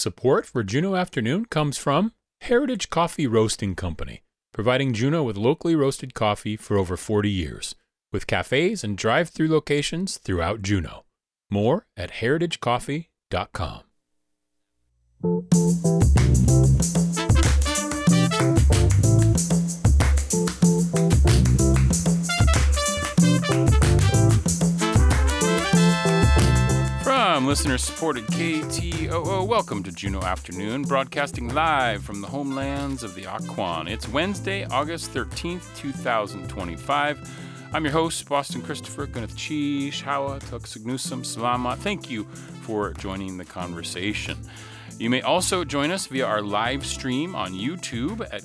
Support for Juneau Afternoon comes from Heritage Coffee Roasting Company, providing Juneau with locally roasted coffee for over 40 years, with cafes and drive-through locations throughout Juneau. More at heritagecoffee.com. From listener-supported KTOO, welcome to Juneau Afternoon, broadcasting live from the homelands of the Akwaan. It's Wednesday, August 13th, 2025. I'm your host, Boston Christopher, Gunath Chish, Hawa, Tuksignusam, Salamat. Thank you for joining the conversation. You may also join us via our live stream on YouTube at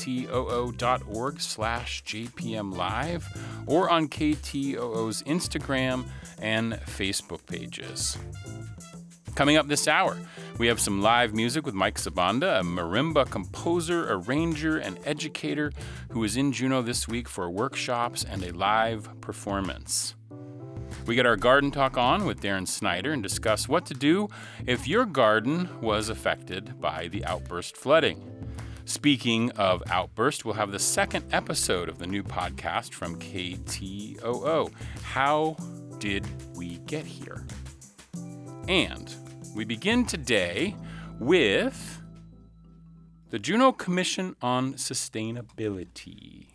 ktoo.org/JPMLive or on KTOO's Instagram and Facebook pages. Coming up this hour, we have some live music with Mike Sabanda, a marimba composer, arranger, and educator who is in Juneau this week for workshops and a live performance. We get our garden talk on with Darren Snyder and discuss what to do if your garden was affected by the outburst flooding. Speaking of outburst, we'll have the second episode of the new podcast from KTOO. How did we get here? And we begin today with the Juneau Commission on Sustainability,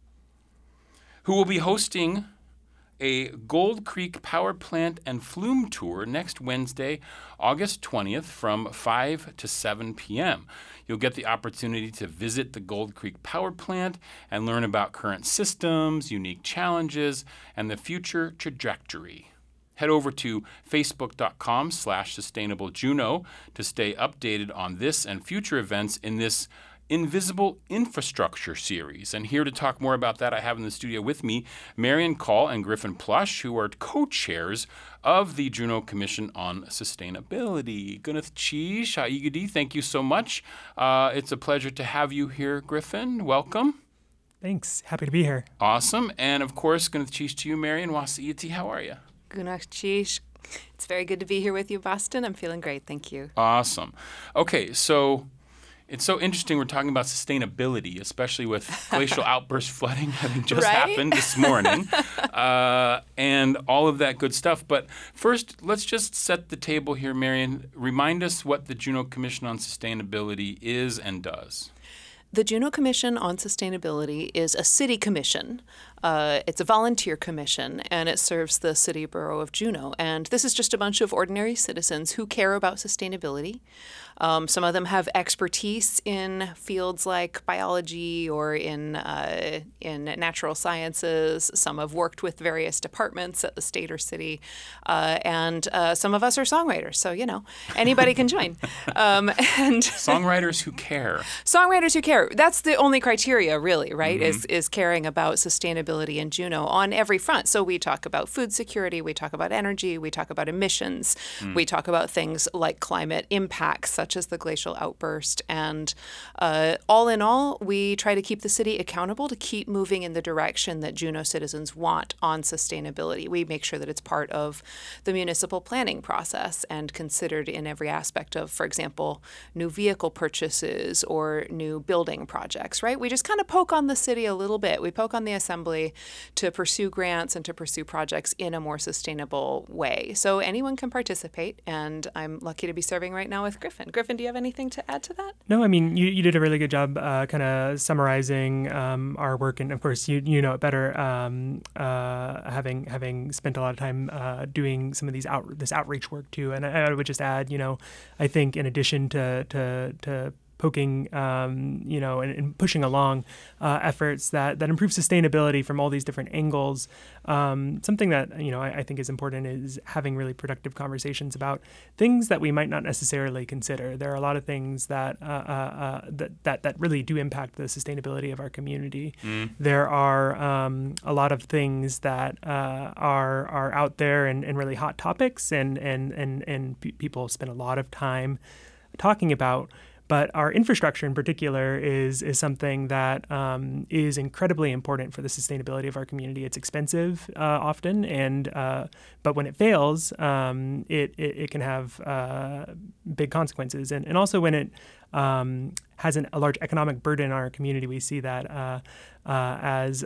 who will be hosting a Gold Creek Power Plant and Flume Tour next Wednesday, August 20th from 5 to 7 p.m. You'll get the opportunity to visit the Gold Creek Power Plant and learn about current systems, unique challenges, and the future trajectory. Head over to facebook.com/sustainablejuneau to stay updated on this and future events in this Invisible Infrastructure series. And here to talk more about that, I have in the studio with me Marion Call and Griffin Plush, who are co-chairs of the Juneau Commission on Sustainability. Gunath Chish, Haigadi, thank you so much. It's a pleasure to have you here, Griffin. Welcome. Thanks. Happy to be here. Awesome. And of course, Gunath Chish to you, Marion. Wasiiti, how are you? Gunath Chish. It's very good to be here with you, Boston. I'm feeling great. Thank you. Awesome. Okay, so it's so interesting we're talking about sustainability, especially with glacial outburst flooding having just happened this morning, and all of that good stuff. But first, let's just set the table here, Marion. Remind us what the Juneau Commission on Sustainability is and does. The Juneau Commission on Sustainability is a city commission. It's a volunteer commission, and it serves the city borough of Juneau. And this is just a bunch of ordinary citizens who care about sustainability. Some of them have expertise in fields like biology or in natural sciences. Some have worked with various departments at the state or city. And some of us are songwriters, so, anybody can join. And Songwriters who care. Songwriters who care. That's the only criteria, really, right, is caring about sustainability in Juneau on every front. So we talk about food security, we talk about energy, we talk about emissions, we talk about things like climate impacts, such as the glacial outburst. And all in all, we try to keep the city accountable to keep moving in the direction that Juneau citizens want on sustainability. We make sure that it's part of the municipal planning process and considered in every aspect of, for example, new vehicle purchases or new building projects, right? We just kind of poke on the city a little bit. We poke on the assembly to pursue grants and to pursue projects in a more sustainable way. So anyone can participate, and I'm lucky to be serving right now with Griffin. Griffin, do you have anything to add to that? No, I mean, you did a really good job kind of summarizing our work, and of course, you know it better, having spent a lot of time doing some of this outreach work too. And I would just add, I think in addition to poking, and pushing along efforts that improve sustainability from all these different angles. Something that, I think is important is having really productive conversations about things that we might not necessarily consider. There are a lot of things that that really do impact the sustainability of our community. There are a lot of things that are out there and really hot topics and people spend a lot of time talking about. But our infrastructure in particular is something that is incredibly important for the sustainability of our community. It's expensive often, and but when it fails, it can have big consequences. And also when it has a large economic burden on our community, we see that as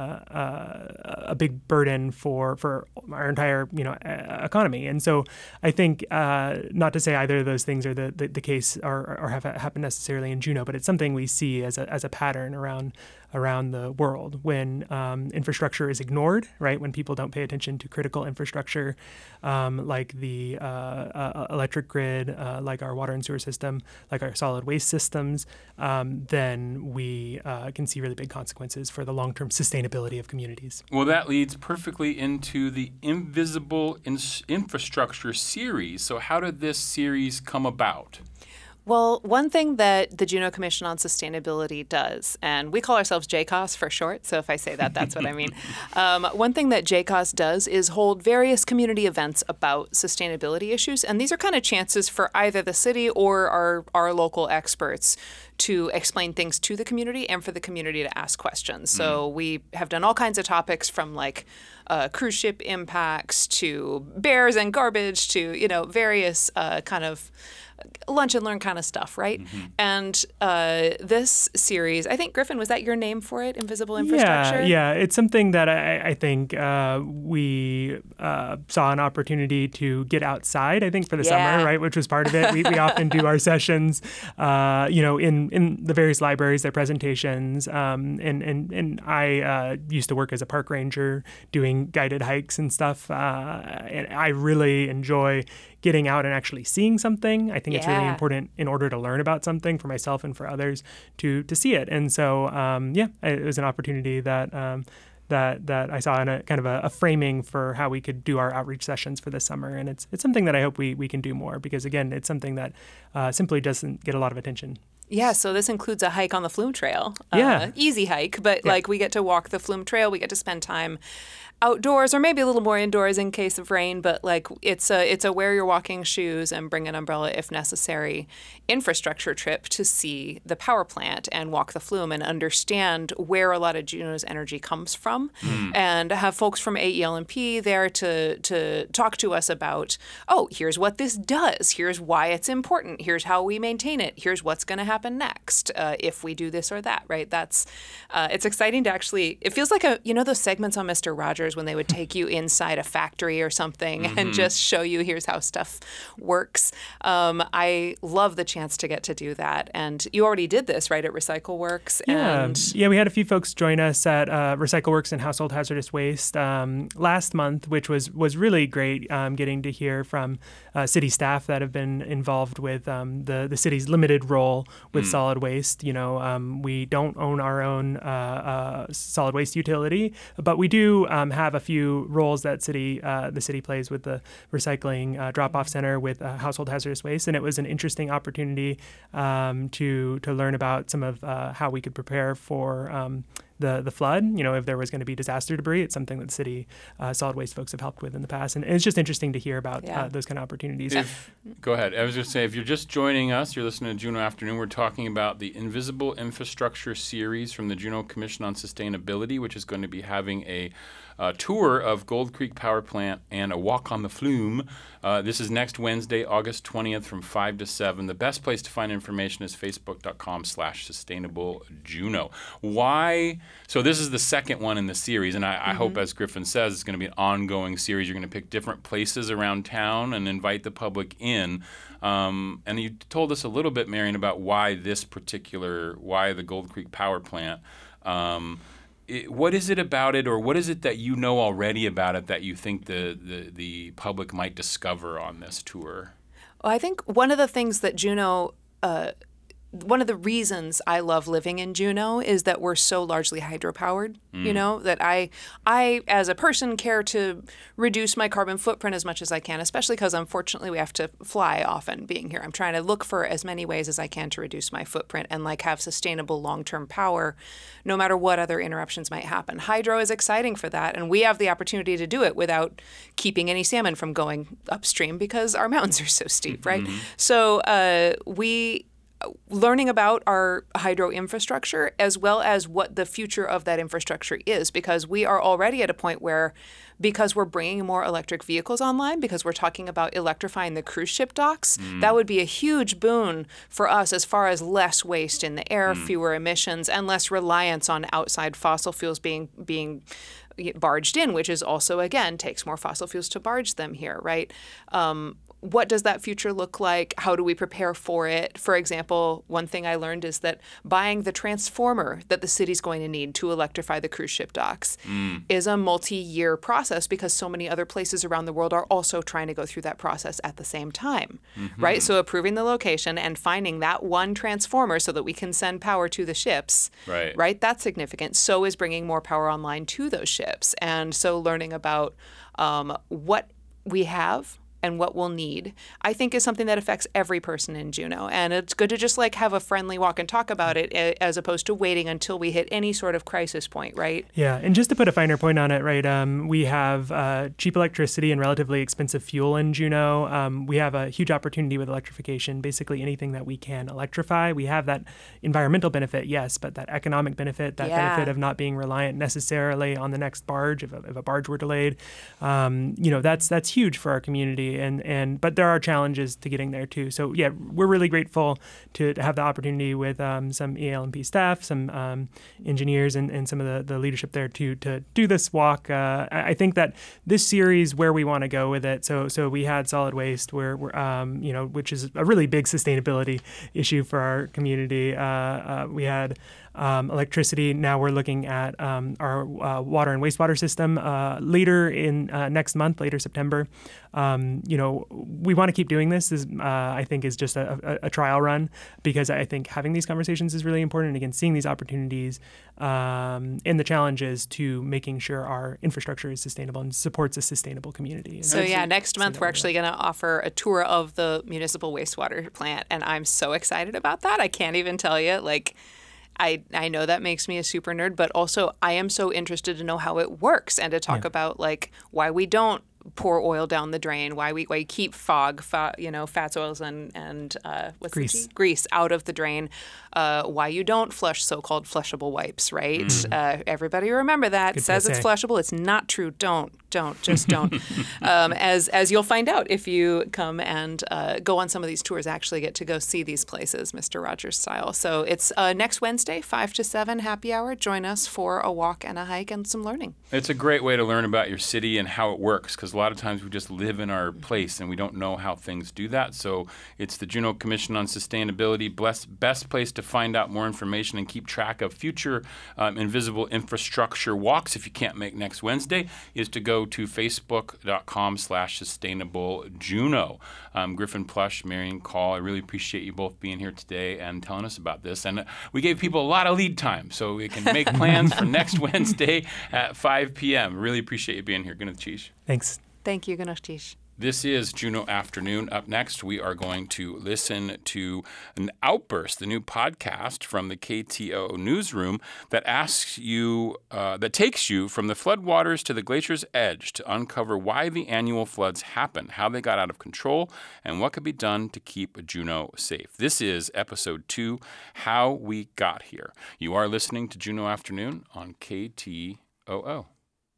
a big burden for our entire economy. And so I think not to say either of those things are the case or have happened necessarily in Juneau, but it's something we see as a pattern around the world when infrastructure is ignored, right? When people don't pay attention to critical infrastructure like the electric grid, like our water and sewer system, like our solid waste systems, then we can see really big consequences for the long-term sustainability of communities. Well, that leads perfectly into the Invisible Infrastructure series. So how did this series come about? Well, one thing that the Juneau Commission on Sustainability does, and we call ourselves JCOS for short, so if I say that, that's what I mean. One thing that JCOS does is hold various community events about sustainability issues, and these are kind of chances for either the city or our local experts to explain things to the community and for the community to ask questions. So we have done all kinds of topics from like cruise ship impacts to bears and garbage to, various kind of lunch and learn kind of stuff, right? And this series, I think, Griffin, was that your name for it, Invisible Infrastructure? Yeah. It's something that I think we saw an opportunity to get outside, I think, for the summer, right, which was part of it. We often do our sessions, in the various libraries, their presentations. And I used to work as a park ranger doing guided hikes and stuff. And I really enjoy getting out and actually seeing something. I think it's really important in order to learn about something for myself and for others to see it. And so, it was an opportunity that I saw in a kind of a framing for how we could do our outreach sessions for this summer. And it's something that I hope we can do more because, again, it's something that simply doesn't get a lot of attention. Yeah, so this includes a hike on the Flume Trail. Easy hike, but we get to walk the Flume Trail. We get to spend time outdoors or maybe a little more indoors in case of rain, but it's a wear your walking shoes and bring an umbrella if necessary infrastructure trip to see the power plant and walk the flume and understand where a lot of Juneau's energy comes from and have folks from AEL&P there to talk to us about, here's what this does, here's why it's important, here's how we maintain it, here's what's going to happen next if we do this or that, right? That's it's exciting to actually, it feels like those segments on Mr. Rogers when they would take you inside a factory or something and just show you here's how stuff works. I love the chance to get to do that. And you already did this, right, at Recycle Works? Yeah, we had a few folks join us at Recycle Works and Household Hazardous Waste last month, which was really great getting to hear from city staff that have been involved with the city's limited role with solid waste. We don't own our own solid waste utility, but we do have a few roles that the city plays with the recycling drop-off center with household hazardous waste, and it was an interesting opportunity to learn about some of how we could prepare for the flood. If there was going to be disaster debris, it's something that the city solid waste folks have helped with in the past, and it's just interesting to hear about those kind of opportunities. Go ahead. I was going to say, if you're just joining us, you're listening to Juneau Afternoon. We're talking about the Invisible Infrastructure series from the Juneau Commission on Sustainability, which is going to be having a tour of Gold Creek Power Plant and a walk on the Flume. This is next Wednesday, August 20th from 5 to 7. The best place to find information is facebook.com/sustainablejuneau. Why? So this is the second one in the series, and I hope, as Griffin says, it's going to be an ongoing series. You're going to pick different places around town and invite the public in. And you told us a little bit, Marion, about why the Gold Creek Power Plant. What is it about it, or what is it that you know already about it that you think the public might discover on this tour? Well, I think one of the things that Juneau one of the reasons I love living in Juneau is that we're so largely hydropowered, that I as a person care to reduce my carbon footprint as much as I can, especially because unfortunately we have to fly often being here. I'm trying to look for as many ways as I can to reduce my footprint and have sustainable long-term power no matter what other interruptions might happen. Hydro is exciting for that, and we have the opportunity to do it without keeping any salmon from going upstream because our mountains are so steep, right? So learning about our hydro infrastructure as well as what the future of that infrastructure is, because we are already at a point where, because we're bringing more electric vehicles online, because we're talking about electrifying the cruise ship docks, that would be a huge boon for us as far as less waste in the air, fewer emissions, and less reliance on outside fossil fuels being barged in, which is also, again, takes more fossil fuels to barge them here, right? What does that future look like? How do we prepare for it? For example, one thing I learned is that buying the transformer that the city's going to need to electrify the cruise ship docks is a multi-year process, because so many other places around the world are also trying to go through that process at the same time, right? So approving the location and finding that one transformer so that we can send power to the ships, right? That's significant. So is bringing more power online to those ships. And so learning about what we have and what we'll need, I think, is something that affects every person in Juneau. And it's good to just like have a friendly walk and talk about it, as opposed to waiting until we hit any sort of crisis point, right? Yeah, and just to put a finer point on it, right, we have cheap electricity and relatively expensive fuel in Juneau. We have a huge opportunity with electrification. Basically anything that we can electrify. We have that environmental benefit, yes, but that economic benefit, that benefit of not being reliant necessarily on the next barge if a barge were delayed, that's huge for our community. But there are challenges to getting there too. So yeah, we're really grateful to have the opportunity with some ELMP staff, some engineers, and some of the leadership there to do this walk. I think that this series, where we want to go with it. So we had solid waste, where which is a really big sustainability issue for our community. We had electricity. Now we're looking at our water and wastewater system later in next month, later September. We want to keep doing this. I think is just a trial run, because I think having these conversations is really important. And again, seeing these opportunities and the challenges to making sure our infrastructure is sustainable and supports a sustainable community. So next month we're actually going to offer a tour of the municipal wastewater plant, and I'm so excited about that. I can't even tell you, I know that makes me a super nerd, but also I am so interested to know how it works and to talk about why we don't pour oil down the drain, why we keep fats, oils, and grease out of the drain, why you don't flush so-called flushable wipes, right? Everybody remember that. Good says PSA. It's flushable. It's not true. Don't. As you'll find out if you come and go on some of these tours, actually get to go see these places, Mr. Rogers style. So it's next Wednesday, 5 to 7, happy hour. Join us for a walk and a hike and some learning. It's a great way to learn about your city and how it works, because a lot of times we just live in our place and we don't know how things do that. So it's the Juneau Commission on Sustainability, best place to find out more information and keep track of future invisible infrastructure walks. If you can't make next Wednesday, is to go to facebook.com/sustainablejuneau. Griffin Plush, Marion Call, I really appreciate you both being here today and telling us about this. And we gave people a lot of lead time, so we can make plans for next Wednesday at 5 p.m. Really appreciate you being here. Gunathish. Thanks. Thank you, Gunathish. This is Juneau Afternoon. Up next, we are going to listen to An Outburst, the new podcast from the KTOO newsroom that takes you from the floodwaters to the glacier's edge to uncover why the annual floods happen, how they got out of control, and what could be done to keep Juneau safe. This is episode 2, How We Got Here. You are listening to Juneau Afternoon on KTOO.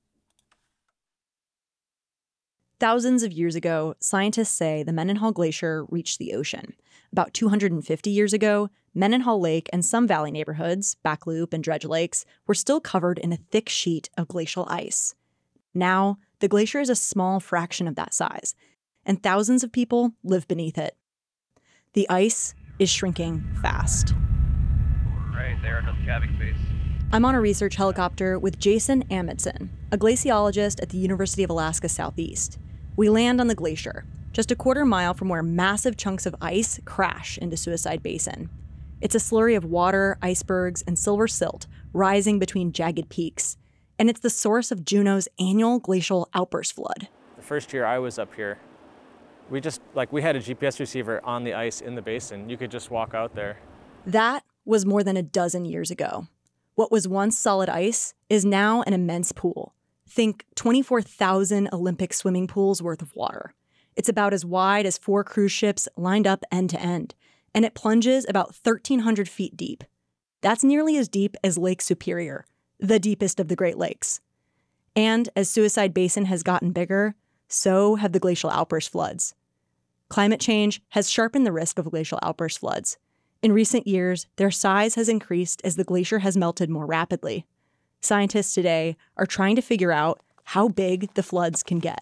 Thousands of years ago, scientists say the Mendenhall Glacier reached the ocean. About 250 years ago, Mendenhall Lake and some valley neighborhoods, Back Loop and Dredge Lakes, were still covered in a thick sheet of glacial ice. Now, the glacier is a small fraction of that size, and thousands of people live beneath it. The ice is shrinking fast. Right there into the calving face. I'm on a research helicopter with Jason Amundsen, a glaciologist at the University of Alaska Southeast. We land on the glacier, just a quarter mile from where massive chunks of ice crash into Suicide Basin. It's a slurry of water, icebergs, and silver silt rising between jagged peaks. And it's the source of Juneau's annual glacial outburst flood. The first year I was up here, we had a GPS receiver on the ice in the basin. You could just walk out there. That was more than a dozen years ago. What was once solid ice is now an immense pool. Think 24,000 Olympic swimming pools worth of water. It's about as wide as 4 cruise ships lined up end to end. and it plunges about 1,300 feet deep. That's nearly as deep as Lake Superior, the deepest of the Great Lakes. And as Suicide Basin has gotten bigger, so have the glacial outburst floods. Climate change has sharpened the risk of glacial outburst floods. In recent years, their size has increased as the glacier has melted more rapidly. Scientists today are trying to figure out how big the floods can get.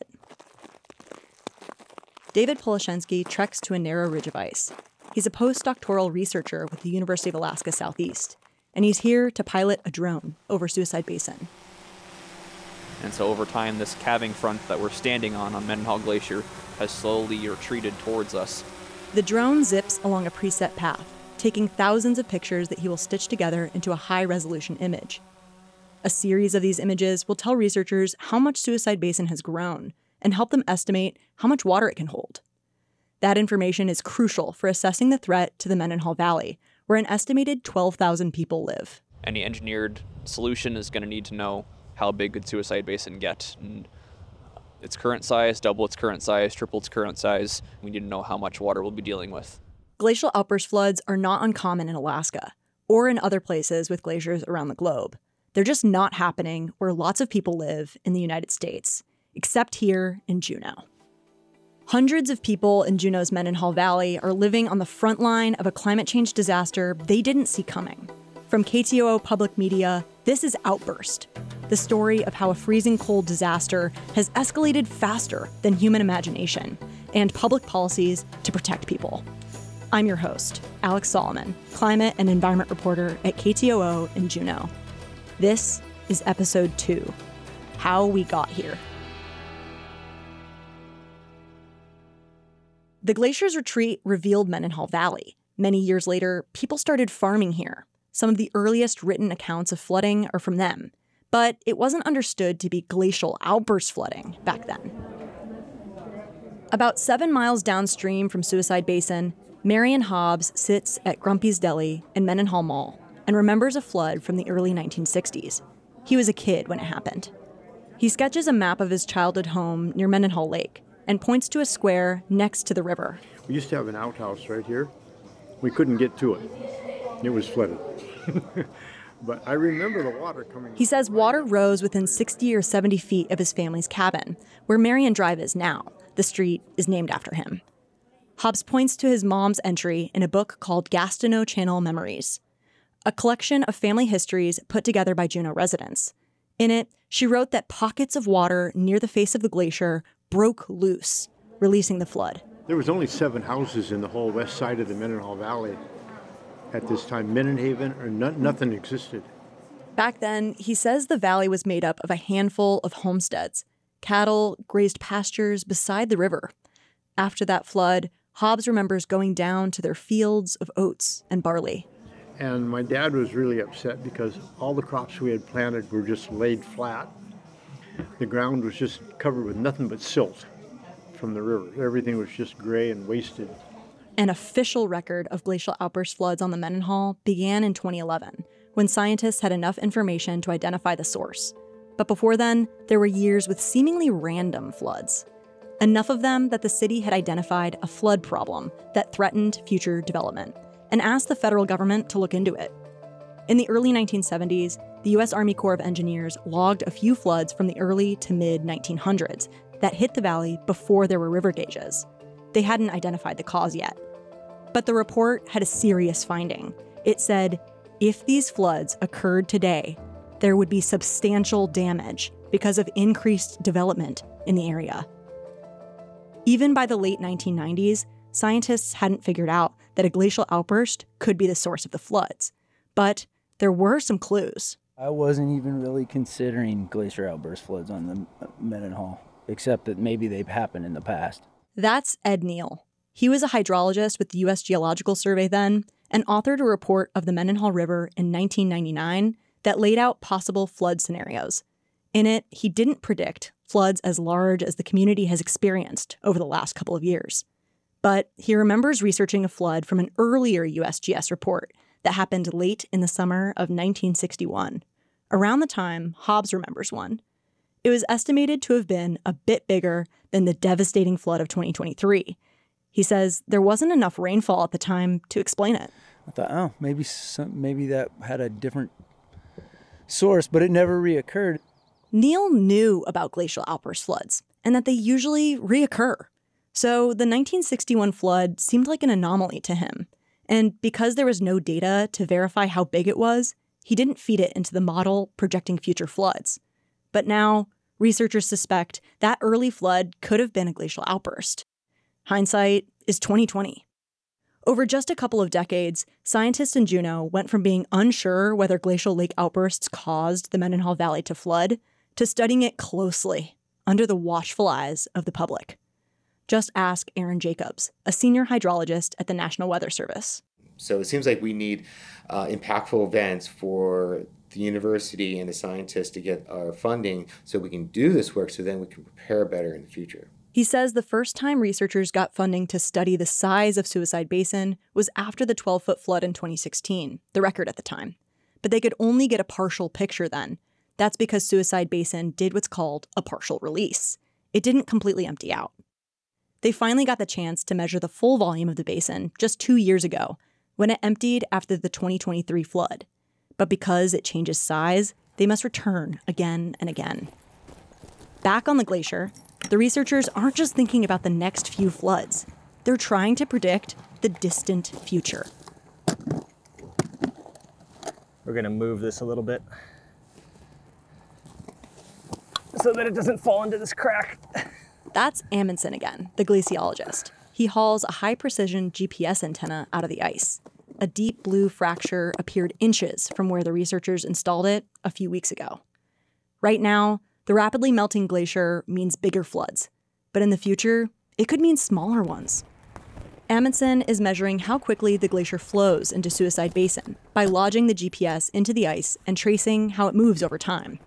David Poloshenski treks to a narrow ridge of ice. He's a postdoctoral researcher with the University of Alaska Southeast, and he's here to pilot a drone over Suicide Basin. And so over time, this calving front that we're standing on Mendenhall Glacier, has slowly retreated towards us. The drone zips along a preset path, taking thousands of pictures that he will stitch together into a high-resolution image. A series of these images will tell researchers how much Suicide Basin has grown and help them estimate how much water it can hold. That information is crucial for assessing the threat to the Mendenhall Valley, where an estimated 12,000 people live. Any engineered solution is going to need to know how big could Suicide Basin get. And its current size, double its current size, triple its current size. We need to know how much water we'll be dealing with. Glacial outburst floods are not uncommon in Alaska or in other places with glaciers around the globe. They're just not happening where lots of people live in the United States, except here in Juneau. Hundreds of people in Juneau's Mendenhall Valley are living on the front line of a climate change disaster they didn't see coming. From KTOO Public Media, this is Outburst, the story of how a freezing cold disaster has escalated faster than human imagination and public policies to protect people. I'm your host, Alex Solomon, climate and environment reporter at KTOO in Juneau. This is episode 2, How We Got Here. The glacier's retreat revealed Mendenhall Valley. Many years later, people started farming here. Some of the earliest written accounts of flooding are from them, but it wasn't understood to be glacial outburst flooding back then. About 7 miles downstream from Suicide Basin, Marion Hobbs sits at Grumpy's Deli in Mendenhall Mall and remembers a flood from the early 1960s. He was a kid when it happened. He sketches a map of his childhood home near Mendenhall Lake and points to a square next to the river. We used to have an outhouse right here. We couldn't get to it. It was flooded. But I remember the water coming. He says water rose within 60 or 70 feet of his family's cabin, where Marion Drive is now. The street is named after him. Hobbs points to his mom's entry in a book called Gastineau Channel Memories, a collection of family histories put together by Juneau residents. In it, she wrote that pockets of water near the face of the glacier broke loose, releasing the flood. There was only 7 houses in the whole west side of the Mendenhall Valley at this time. Mendenhaven or nothing existed. Back then, he says the valley was made up of a handful of homesteads. Cattle grazed pastures beside the river. After that flood, Hobbs remembers going down to their fields of oats and barley. And my dad was really upset because all the crops we had planted were just laid flat. The ground was just covered with nothing but silt from the river. Everything was just gray and wasted. An official record of glacial outburst floods on the Mendenhall began in 2011, when scientists had enough information to identify the source. But before then, there were years with seemingly random floods. Enough of them that the city had identified a flood problem that threatened future development and asked the federal government to look into it. In the early 1970s, the U.S. Army Corps of Engineers logged a few floods from the early to mid-1900s that hit the valley before there were river gauges. They hadn't identified the cause yet. But the report had a serious finding. It said, if these floods occurred today, there would be substantial damage because of increased development in the area. Even by the late 1990s, scientists hadn't figured out that a glacial outburst could be the source of the floods. But there were some clues. I wasn't even really considering glacier outburst floods on the Mendenhall, except that maybe they've happened in the past. That's Ed Neal. He was a hydrologist with the U.S. Geological Survey then and authored a report of the Mendenhall River in 1999 that laid out possible flood scenarios. In it, he didn't predict floods as large as the community has experienced over the last couple of years. But he remembers researching a flood from an earlier USGS report that happened late in the summer of 1961, around the time Hobbs remembers one. It was estimated to have been a bit bigger than the devastating flood of 2023. He says there wasn't enough rainfall at the time to explain it. I thought, oh, maybe that had a different source, but it never reoccurred. Neil knew about glacial outburst floods and that they usually reoccur. So the 1961 flood seemed like an anomaly to him. And because there was no data to verify how big it was, he didn't feed it into the model projecting future floods. But now, researchers suspect that early flood could have been a glacial outburst. Hindsight is 2020. Over just a couple of decades, scientists in Juneau went from being unsure whether glacial lake outbursts caused the Mendenhall Valley to flood to studying it closely under the watchful eyes of the public. Just ask Aaron Jacobs, a senior hydrologist at the National Weather Service. So it seems like we need impactful events for the university and the scientists to get our funding so we can do this work so then we can prepare better in the future. He says the first time researchers got funding to study the size of Suicide Basin was after the 12-foot flood in 2016, the record at the time. But they could only get a partial picture then. That's because Suicide Basin did what's called a partial release. It didn't completely empty out. They finally got the chance to measure the full volume of the basin just 2 years ago, when it emptied after the 2023 flood. But because it changes size, they must return again and again. Back on the glacier, the researchers aren't just thinking about the next few floods. They're trying to predict the distant future. We're going to move this a little bit so that it doesn't fall into this crack. That's Amundsen again, the glaciologist. He hauls a high-precision GPS antenna out of the ice. A deep blue fracture appeared inches from where the researchers installed it a few weeks ago. Right now, the rapidly melting glacier means bigger floods, but in the future, it could mean smaller ones. Amundsen is measuring how quickly the glacier flows into Suicide Basin by lodging the GPS into the ice and tracing how it moves over time.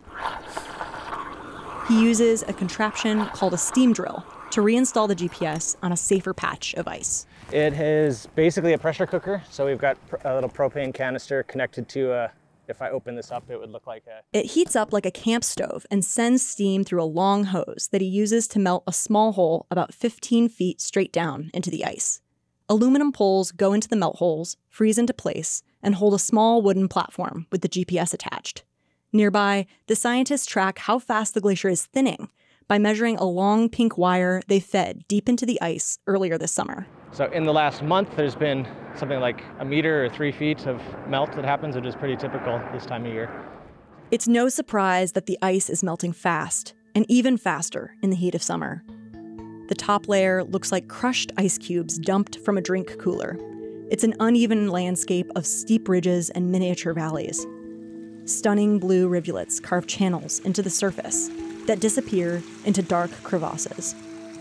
He uses a contraption called a steam drill to reinstall the GPS on a safer patch of ice. It is basically a pressure cooker, so we've got a little propane canister connected to if I open this up, it would look like It heats up like a camp stove and sends steam through a long hose that he uses to melt a small hole about 15 feet straight down into the ice. Aluminum poles go into the melt holes, freeze into place, and hold a small wooden platform with the GPS attached. Nearby, the scientists track how fast the glacier is thinning by measuring a long pink wire they fed deep into the ice earlier this summer. So in the last month, there's been something like a meter or 3 feet of melt that happens, which is pretty typical this time of year. It's no surprise that the ice is melting fast, and even faster in the heat of summer. The top layer looks like crushed ice cubes dumped from a drink cooler. It's an uneven landscape of steep ridges and miniature valleys. Stunning blue rivulets carve channels into the surface that disappear into dark crevasses.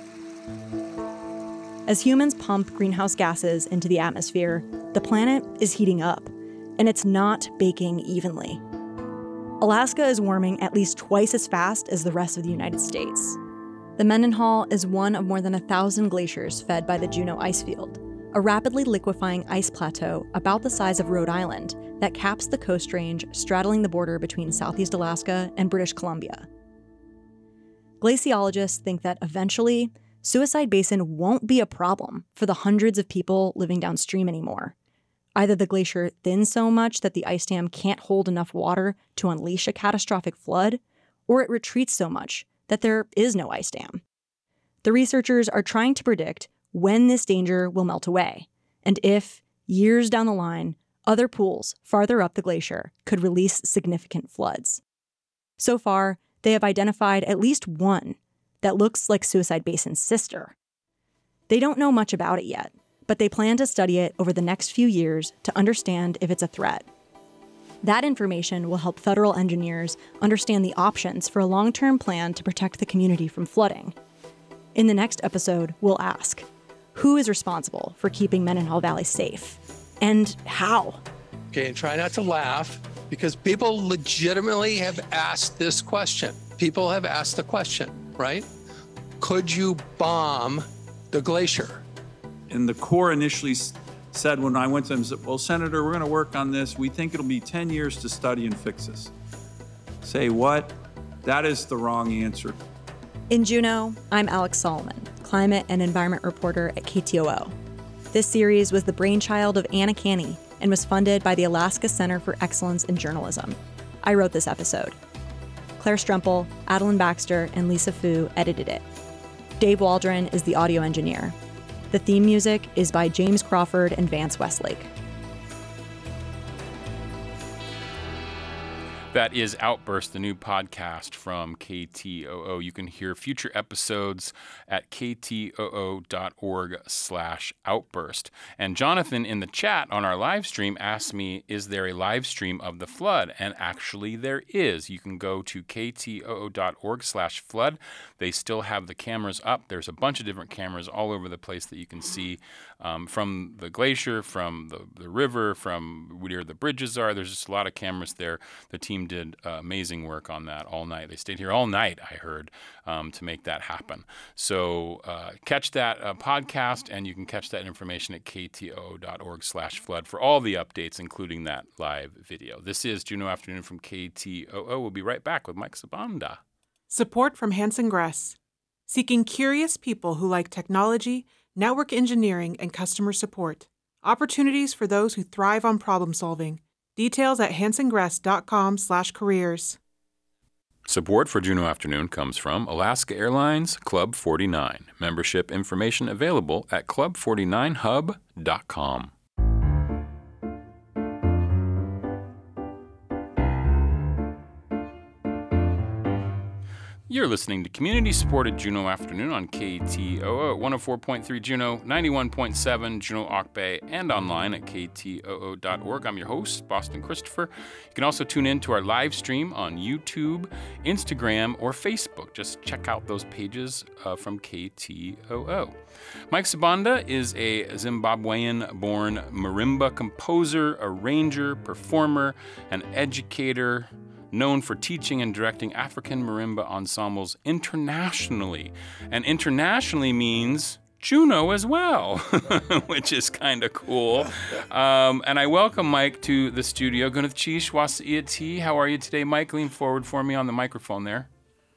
As humans pump greenhouse gases into the atmosphere, the planet is heating up, and it's not baking evenly. Alaska is warming at least twice as fast as the rest of the United States. The Mendenhall is one of more than 1,000 glaciers fed by the Juneau Icefield, a rapidly liquefying ice plateau about the size of Rhode Island that caps the Coast Range straddling the border between Southeast Alaska and British Columbia. Glaciologists think that eventually, Suicide Basin won't be a problem for the hundreds of people living downstream anymore. Either the glacier thins so much that the ice dam can't hold enough water to unleash a catastrophic flood, or it retreats so much that there is no ice dam. The researchers are trying to predict when this danger will melt away, and if, years down the line, other pools farther up the glacier could release significant floods. So far, they have identified at least one that looks like Suicide Basin's sister. They don't know much about it yet, but they plan to study it over the next few years to understand if it's a threat. That information will help federal engineers understand the options for a long-term plan to protect the community from flooding. In the next episode, we'll ask, who is responsible for keeping Mendenhall Valley safe? And how? Okay, and try not to laugh, because people legitimately have asked this question. People have asked the question, right? Could you bomb the glacier? And the Corps initially said, when I went to them, said, well, Senator, we're going to work on this. We think it'll be 10 years to study and fix this. Say what? That is the wrong answer. In Juneau, I'm Alex Solomon, climate and environment reporter at KTOO. This series was the brainchild of Anna Canny and was funded by the Alaska Center for Excellence in Journalism. I wrote this episode. Claire Strumpel, Adeline Baxter, and Lisa Fu edited it. Dave Waldron is the audio engineer. The theme music is by James Crawford and Vance Westlake. That is Outburst, the new podcast from KTOO. You can hear future episodes at ktoo.org/outburst. And Jonathan in the chat on our live stream asked me, is there a live stream of the flood? And actually there is. You can go to ktoo.org/flood. They still have the cameras up. There's a bunch of different cameras all over the place that you can see from the glacier, from the river, from where the bridges are. There's just a lot of cameras there. The team did amazing work on that all night. They stayed here all night, I heard, to make that happen. So catch that podcast, and you can catch that information at ktoo.org/flood for all the updates, including that live video. This is Juneau Afternoon from KTOO. We'll be right back with Mike Sabanda. Support from Hanson Gress, seeking curious people who like technology, network engineering, and customer support. Opportunities for those who thrive on problem solving. Details at hansongress.com/careers. Support for Juneau Afternoon comes from Alaska Airlines Club 49. Membership information available at club49hub.com. You're listening to community-supported Juneau Afternoon on KTOO at 104.3 Juneau, 91.7 Juneau Auk Bay, and online at ktoo.org. I'm your host, Boston Christopher. You can also tune in to our live stream on YouTube, Instagram, or Facebook. Just check out those pages from KTOO. Mike Sabanda is a Zimbabwean-born marimba composer, arranger, performer, and educator, known for teaching and directing African marimba ensembles internationally. And internationally means Juneau as well, which is kind of cool. And I welcome Mike to the studio. Gunath Chish Wasiati. How are you today, Mike? Lean forward for me on the microphone there.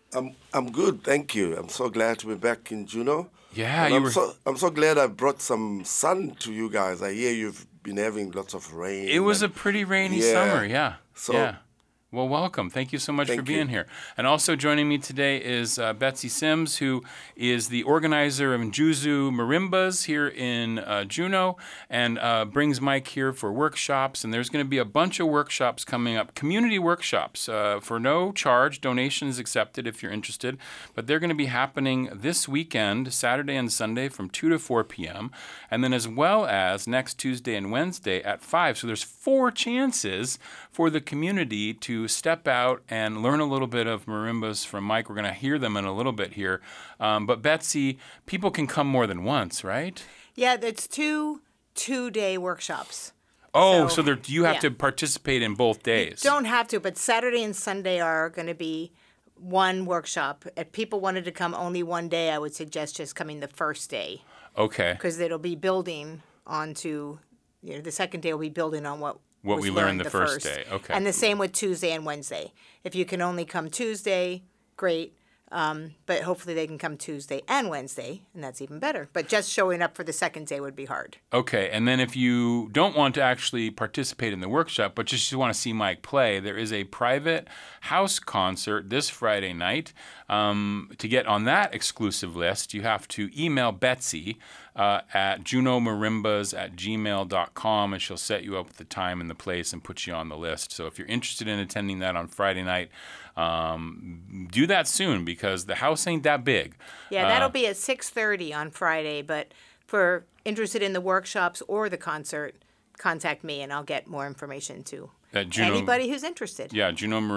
I'm good, thank you. I'm so glad to be back in Juneau. Yeah, and I'm so glad I brought some sun to you guys. I hear you've been having lots of rain. It was a pretty rainy summer, yeah. So, yeah. Well, welcome. Thank you so much for being here. And also joining me today is Betsy Sims, who is the organizer of Njuzu Marimbas here in Juneau, and brings Mike here for workshops. And there's going to be a bunch of workshops coming up, community workshops for no charge, donations accepted if you're interested. But they're going to be happening this weekend, Saturday and Sunday from 2 to 4 p.m., and then as well as next Tuesday and Wednesday at 5. So there's 4 chances for the community to step out and learn a little bit of marimbas from Mike. We're going to hear them in a little bit here. But Betsy, people can come more than once, right? Yeah, it's two-day workshops. Oh, so you have to participate in both days. You don't have to, but Saturday and Sunday are going to be one workshop. If people wanted to come only one day, I would suggest just coming the first day. Okay. Because it'll be building onto, the second day will be building on what we learned the first day. Okay. And the same with Tuesday and Wednesday. If you can only come Tuesday, great. But hopefully they can come Tuesday and Wednesday, and that's even better. But just showing up for the second day would be hard. Okay, and then if you don't want to actually participate in the workshop, but just want to see Mike play, there is a private house concert this Friday night. To get on that exclusive list, you have to email Betsy at juneaumarimbas@gmail.com, and she'll set you up with the time and the place and put you on the list. So if you're interested in attending that on Friday night, do that soon because the house ain't that big. Yeah, that'll be at 6:30 on Friday, but for interested in the workshops or the concert, contact me and I'll get more information too. Anybody who's interested. Yeah,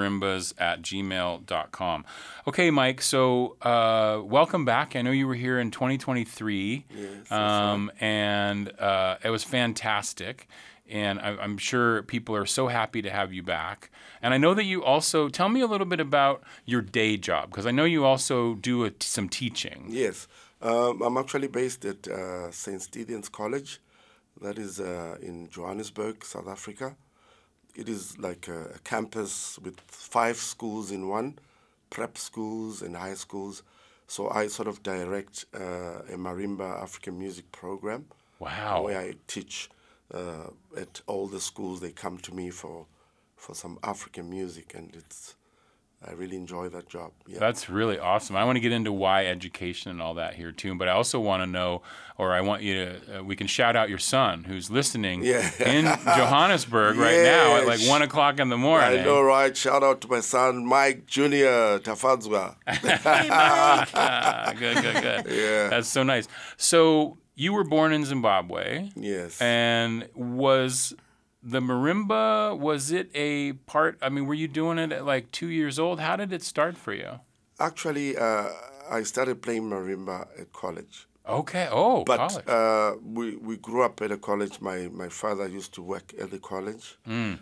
juneaumarimbas@gmail.com. Okay, Mike, so welcome back. I know you were here in 2023, yes, and it was fantastic. And I'm sure people are so happy to have you back. And I know that you also, tell me a little bit about your day job, because I know you also do some teaching. Yes, I'm actually based at St. Stephen's College. That is in Johannesburg, South Africa. It is like a campus with 5 schools in one, prep schools and high schools. So I sort of direct a marimba African music program. Wow. Where I teach at all the schools. They come to me for some African music, and I really enjoy that job. Yeah. That's really awesome. I want to get into why education and all that here too, but I also want to know, or I want you to, we can shout out your son who's listening in Johannesburg right now at like 1 o'clock in the morning. I know, right? Shout out to my son, Mike Jr. Tafadzwa. Hey, Mike. Good. Yeah. That's so nice. So you were born in Zimbabwe. Yes. And was the marimba, was it a part, I mean, were you doing it at like 2 years old? How did it start for you? Actually, I started playing marimba at college. Okay. But college. we grew up at a college. My father used to work at the college, and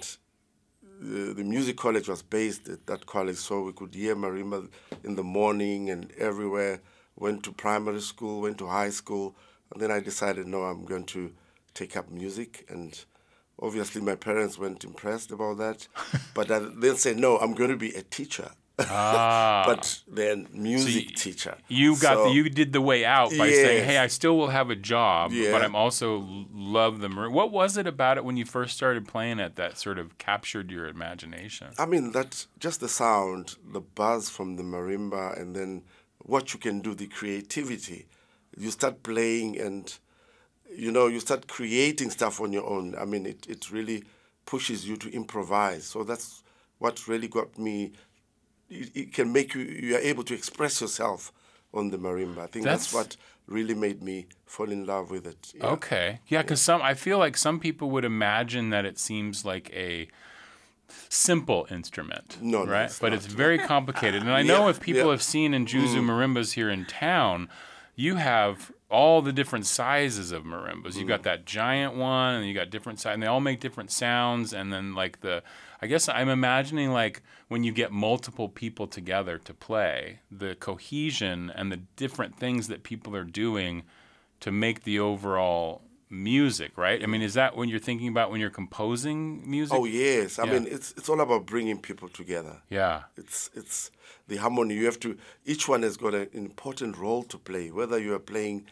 the music college was based at that college, so we could hear marimba in the morning and everywhere. Went to primary school, went to high school, and then I decided, no, I'm going to take up music. And obviously my parents weren't impressed about that, but I then said, no, I'm going to be a teacher. But then music teacher. You did the way out by saying, hey, I still will have a job, but I'm also love the marimba. What was it about it when you first started playing it that sort of captured your imagination? I mean, that's just the sound, the buzz from the marimba, and then what you can do, the creativity. You start playing and, you start creating stuff on your own. I mean, it really pushes you to improvise. So that's what really got me. It can make you are able to express yourself on the marimba. I think that's what really made me fall in love with it. Yeah. Okay. Yeah, because I feel like some people would imagine that it seems like a simple instrument, right? But it's very complicated. And I know if people have seen Njuzu marimbas here in town, you have all the different sizes of marimbas. You got that giant one, and you got different sizes, and they all make different sounds. And then I guess I'm imagining like when you get multiple people together to play, the cohesion and the different things that people are doing to make the overall music, right? I mean, is that when you're thinking about when you're composing music? Oh yes, I mean it's all about bringing people together. Yeah, it's the harmony. You have to. Each one has got an important role to play. Whether you are playing,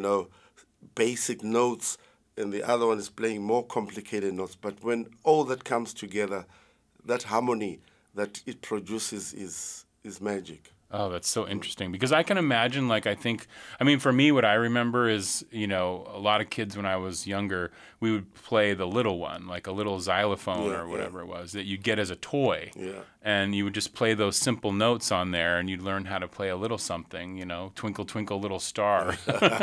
basic notes, and the other one is playing more complicated notes. But when all that comes together, that harmony that it produces is magic. Oh, that's so interesting because I can imagine, for me, what I remember is, a lot of kids when I was younger, we would play the little one, like a little xylophone or whatever it was that you'd get as a toy. Yeah. And you would just play those simple notes on there and you'd learn how to play a little something, Twinkle, Twinkle, Little Star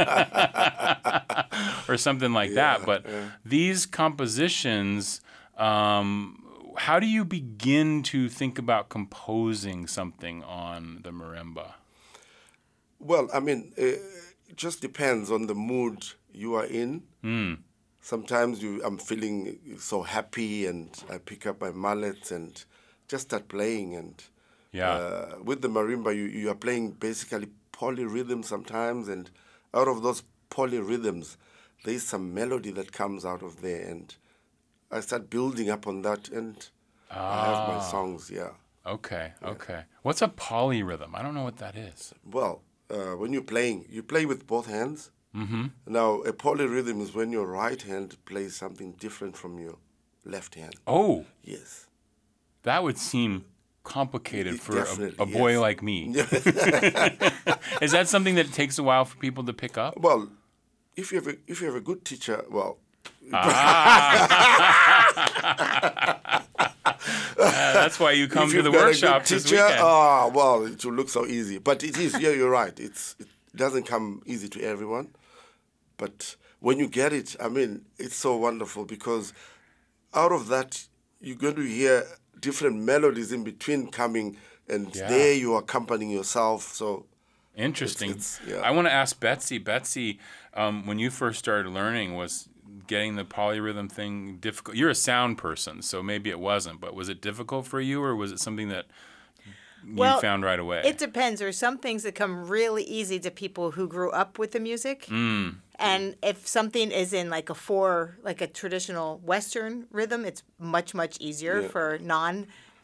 or something like that. But these compositions, how do you begin to think about composing something on the marimba? Well, I mean, it just depends on the mood you are in. Sometimes I'm feeling so happy and I pick up my mallets and just start playing. And with the marimba, you are playing basically polyrhythms sometimes. And out of those polyrhythms, there is some melody that comes out of there. And I start building up on that, and I have my songs, Okay. What's a polyrhythm? I don't know what that is. Well, when you're playing, you play with both hands. Mm-hmm. Now, a polyrhythm is when your right hand plays something different from your left hand. Oh. Yes. That would seem complicated for a boy like me. Is that something that takes a while for people to pick up? Well, if you have a good teacher, well... that's why you come to the workshop this weekend. Well, it will look so easy. But it is, you're right. It doesn't come easy to everyone. But when you get it, I mean, it's so wonderful because out of that, you're going to hear different melodies in between coming, and there you are accompanying yourself. So interesting. I want to ask Betsy. Betsy, when you first started learning, was getting the polyrhythm thing difficult? You're a sound person, so maybe it wasn't, but was it difficult for you, or was it something that you found right away? It depends. There's some things that come really easy to people who grew up with the music. And if something is in like a traditional Western rhythm, it's much, much easier for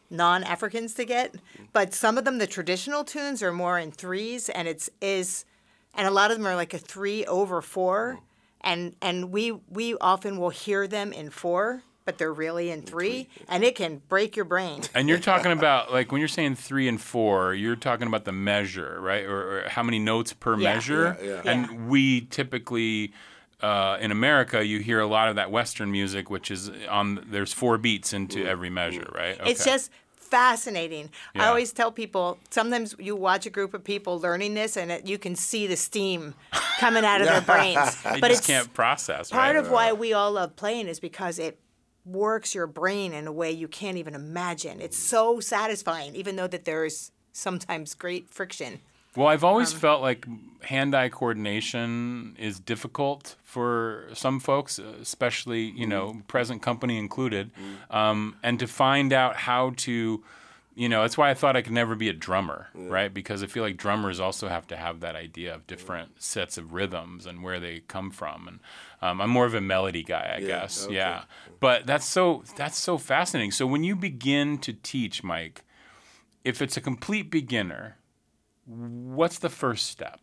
non-Africans to get. But some of them, the traditional tunes, are more in threes, and and a lot of them are like a 3/4, and we often will hear them in 4, but they're really in 3, and it can break your brain. And you're talking about, like, when you're saying 3 and 4, you're talking about the measure, right? Or how many notes per measure. And we typically, in America, you hear a lot of that Western music, which is there's 4 beats into every measure, right? It's just fascinating. I always tell people, sometimes you watch a group of people learning this, and you can see the steam coming out of their brains. You just can't process, part right? of why we all love playing is because it works your brain in a way you can't even imagine. It's so satisfying, even though that there's sometimes great friction. Well, I've always felt like hand-eye coordination is difficult for some folks, especially, present company included, and to find out how to, that's why I thought I could never be a drummer, right? Because I feel like drummers also have to have that idea of different sets of rhythms and where they come from. And I'm more of a melody guy, I guess. Okay. Yeah. But that's so fascinating. So when you begin to teach, Mike, if it's a complete beginner, what's the first step?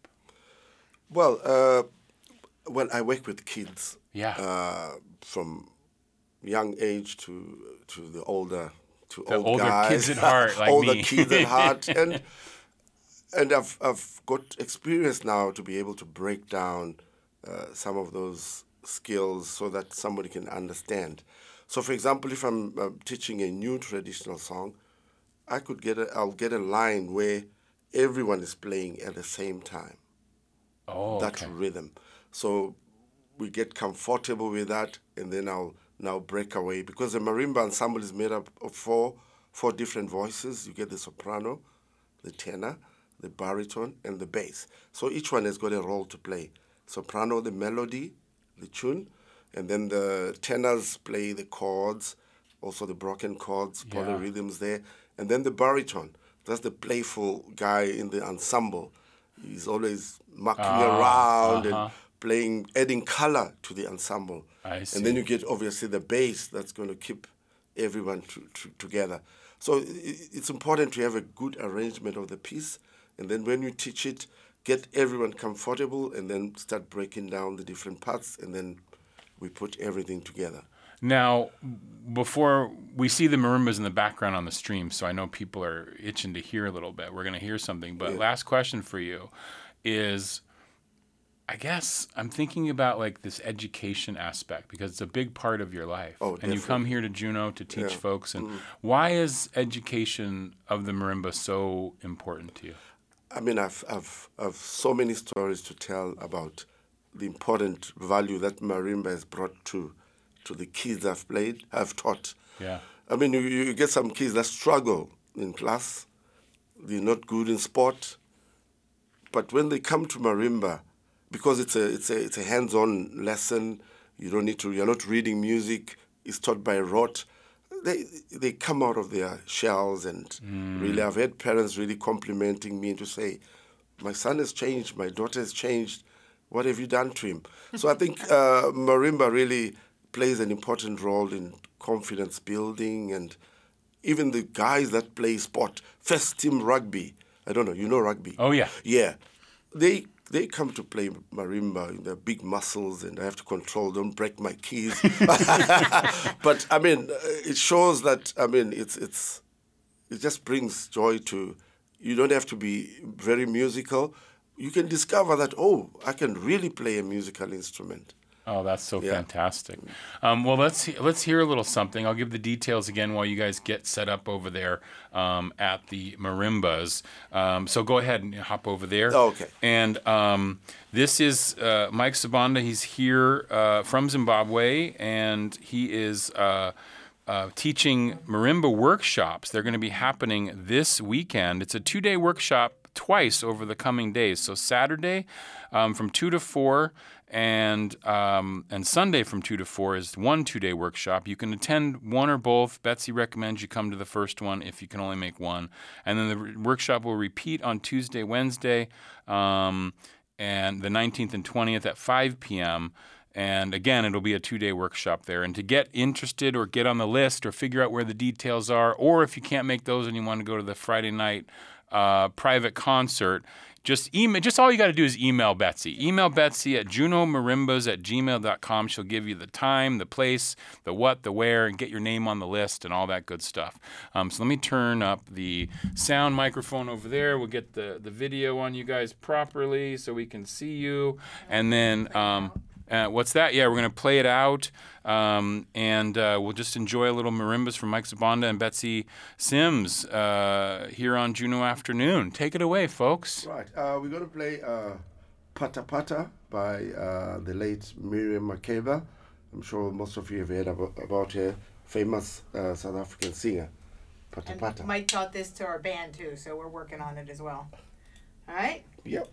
Well, when I work with kids, from young age to the older older guys, kids at heart, like older me. kids at heart, and I've got experience now to be able to break down some of those skills so that somebody can understand. So, for example, if I'm teaching a new traditional song, I'll get a line where everyone is playing at the same time. Oh, that rhythm. So we get comfortable with that, and then I'll now break away, because the marimba ensemble is made up of four different voices. You get the soprano, the tenor, the baritone, and the bass. So each one has got a role to play. Soprano, the melody, the tune, and then the tenors play the chords, also the broken chords, polyrhythms there, and then the baritone. That's the playful guy in the ensemble. He's always mucking around and playing, adding color to the ensemble. I see. And then you get, obviously, the bass that's going to keep everyone together. So it's important to have a good arrangement of the piece, and then when you teach it, get everyone comfortable, and then start breaking down the different parts, and then we put everything together. Now, before we see the marimbas in the background on the stream, so I know people are itching to hear a little bit. We're going to hear something. But last question for you is, I guess I'm thinking about like this education aspect, because it's a big part of your life. Oh, and definitely. you come here to Juneau to teach folks. And why is education of the marimba so important to you? I mean, I've so many stories to tell about the important value that marimba has brought to the kids I've taught. Yeah. I mean, you get some kids that struggle in class. They're not good in sport. But when they come to marimba, because it's a hands-on lesson, you're not reading music, it's taught by rote, they come out of their shells, and really, I've had parents really complimenting me to say, my son has changed, my daughter has changed, what have you done to him? So I think marimba really plays an important role in confidence building, and even the guys that play sport, first team rugby, I don't know, you know rugby? Oh, yeah. Yeah. They come to play marimba, they're big muscles, and I have to control, don't break my keys. But, I mean, it shows that, I mean, it just brings joy to, you don't have to be very musical. You can discover that, I can really play a musical instrument. Oh, that's so fantastic. Well, let's hear a little something. I'll give the details again while you guys get set up over there at the marimbas. So go ahead and hop over there. Oh, okay. And this is Mike Sibanda. He's here from Zimbabwe, and he is teaching marimba workshops. They're going to be happening this weekend. It's a 2-day workshop twice over the coming days. So Saturday from 2 to 4. And Sunday from 2 to 4 is one 2-day workshop. You can attend one or both. Betsy recommends you come to the first one if you can only make one. And then the workshop will repeat on Tuesday, Wednesday, and the 19th and 20th at 5 p.m. And again, it'll be a 2-day workshop there. And to get interested or get on the list or figure out where the details are, or if you can't make those and you want to go to the Friday night private concert, just all you got to do is email Betsy. Email Betsy at junomarimbas@gmail.com. She'll give you the time, the place, the what, the where, and get your name on the list and all that good stuff. So let me turn up the sound microphone over there. We'll get the video on you guys properly so we can see you. And then what's that? Yeah, we're going to play it out, and we'll just enjoy a little marimbas from Mike Zabanda and Betsy Sims here on Juneau Afternoon. Take it away, folks. Right. We're going to play Pata Pata by the late Miriam Makeba. I'm sure most of you have heard about her, famous South African singer. Pata Pata. Mike taught this to our band, too, so we're working on it as well. All right? Yep.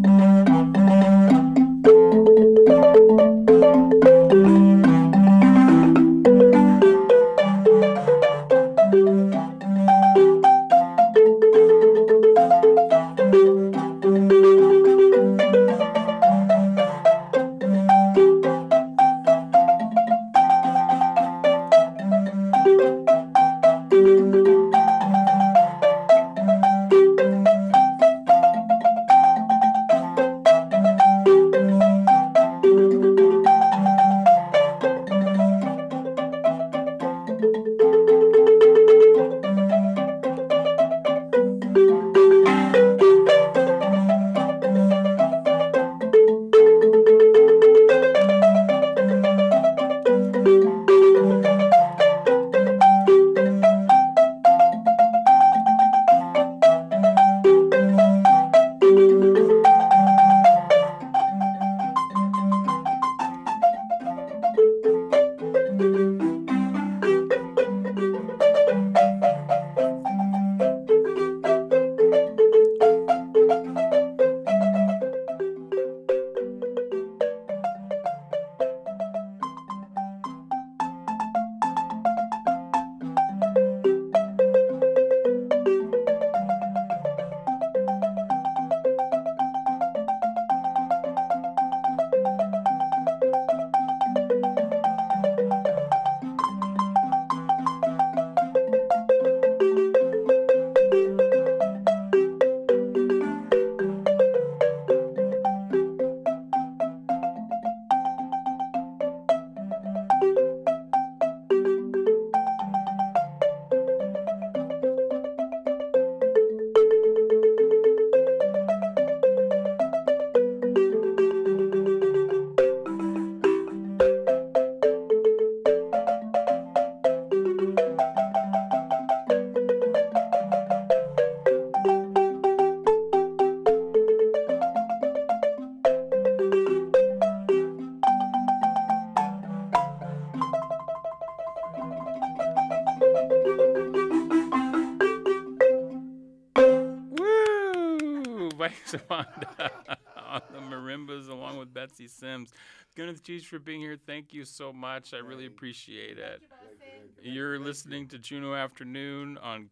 Mike Zabanda on the marimbas along with Betsy Sims. Goodness, geez, for being here. Thank you so much. I really appreciate it. You're listening to Juneau Afternoon on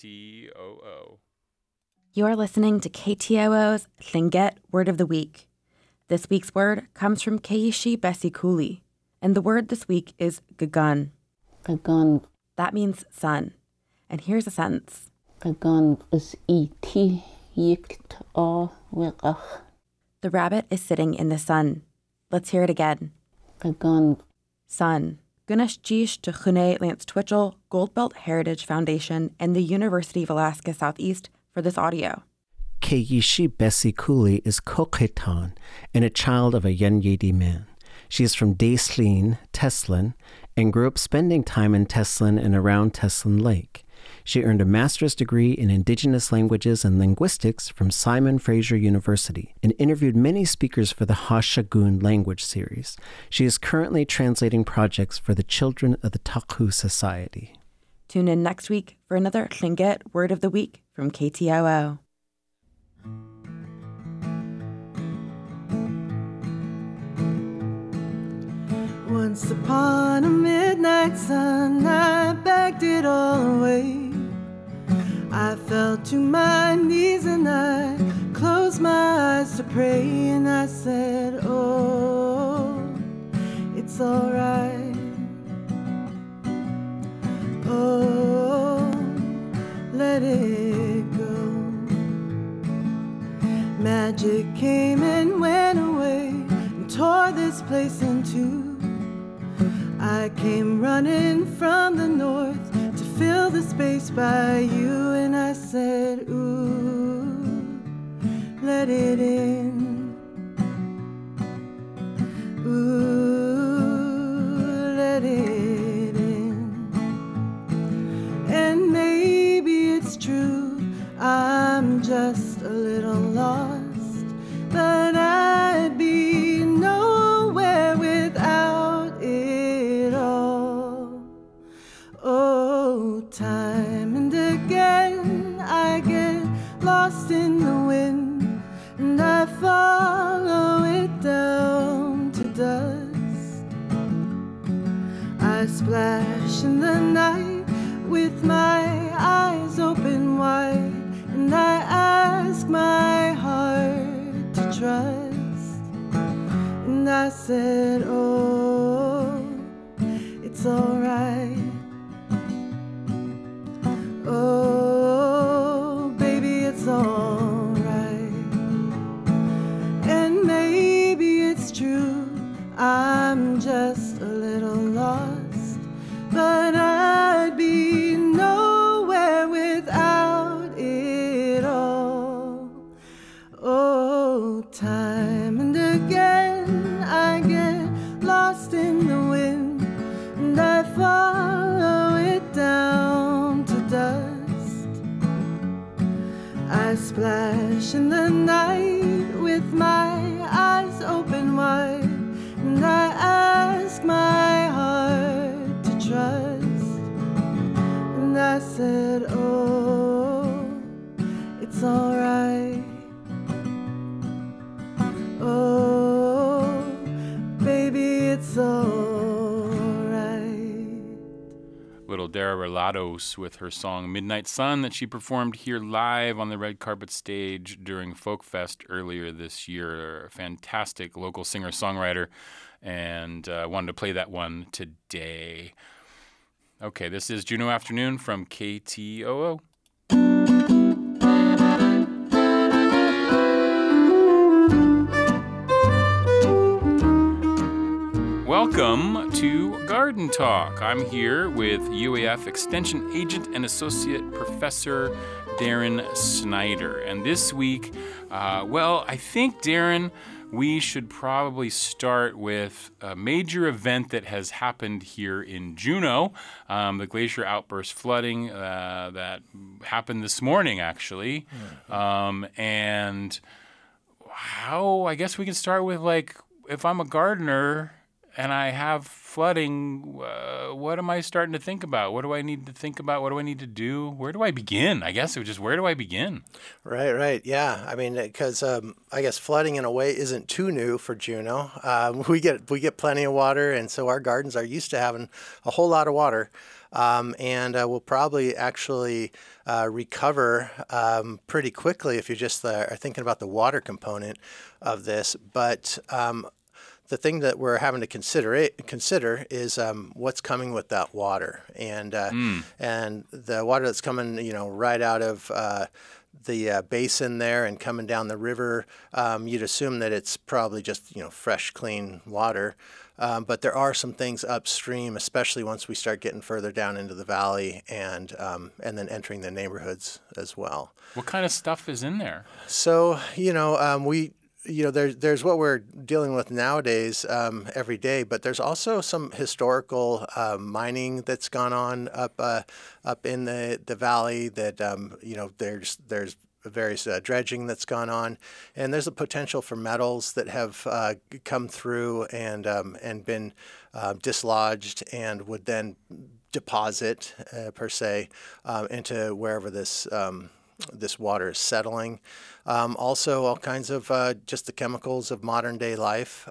KTOO. You're listening to KTOO's Tlingit Word of the Week. This week's word comes from Keishi Bessie Cooley, and the word this week is gagun. Gagun. That means sun. And here's a sentence. Gagun is iti yikt o wiqach. The rabbit is sitting in the sun. Let's hear it again. Gagun. Sun. Gunesh Jish to Chune Lance Twitchell, Goldbelt Heritage Foundation, and the University of Alaska Southeast for this audio. Keishi Bessie Cooley is Coqueton and a child of a Yenyedi man. She is from Daislin, Teslin, and grew up spending time in Teslin and around Teslin Lake. She earned a master's degree in Indigenous Languages and Linguistics from Simon Fraser University and interviewed many speakers for the Hashagun language series. She is currently translating projects for the children of the Taku Society. Tune in next week for another Tlingit Word of the Week from KTOO. Once upon a midnight sun, I begged it all away. I fell to my knees and I closed my eyes to pray, and I said, oh, alright. Oh, let it go. Magic came and went away and tore this place in two. I came running from the north to fill the space by you, and I said, ooh, let it in. Ooh, let it in. And maybe it's true, I'm just a little lost, but I'd be nowhere without it all. Oh, time and again I get lost in the wind, and I follow it down to dust. I splash in the night with my eyes open wide, and I ask my heart to trust. And I said, oh, it's alright. Oh, baby, it's alright. And maybe it's true, I'm just a little lost, but I'd be nowhere without it all. Oh, time and again I get lost in the wind, and I follow it down to dust. I splash in the night with my eyes open wide, and I ask my heart to trust. And I said, oh, it's alright. Oh, baby, it's alright. Little Dara Relatos with her song Midnight Sun that she performed here live on the red carpet stage during Folk Fest earlier this year. A fantastic local singer-songwriter, and wanted to play that one today. Okay, this is Juneau Afternoon from KTOO. Welcome to Garden Talk. I'm here with UAF Extension Agent and Associate Professor Darren Snyder. And this week, I think, Darren, we should probably start with a major event that has happened here in Juneau, the glacier outburst flooding that happened this morning, actually. And how, I guess we can start with, like, if I'm a gardener and I have flooding, what am I starting to think about? What do I need to think about? What do I need to do? Where do I begin? I guess it was just, where do I begin? Right. Yeah. I mean, because I guess flooding in a way isn't too new for Juneau. We get plenty of water, and so our gardens are used to having a whole lot of water. And we'll probably actually recover pretty quickly if you just are thinking about the water component of this. But the thing that we're having to consider is what's coming with that water, and the water that's coming, right out of the basin there and coming down the river. You'd assume that it's probably just fresh, clean water, but there are some things upstream, especially once we start getting further down into the valley and then entering the neighborhoods as well. What kind of stuff is in there? So there's what we're dealing with nowadays every day, but there's also some historical mining that's gone on up in the valley. That there's various dredging that's gone on, and there's a potential for metals that have come through and been dislodged and would then deposit per se into wherever this water is settling. Also, all kinds of just the chemicals of modern day life,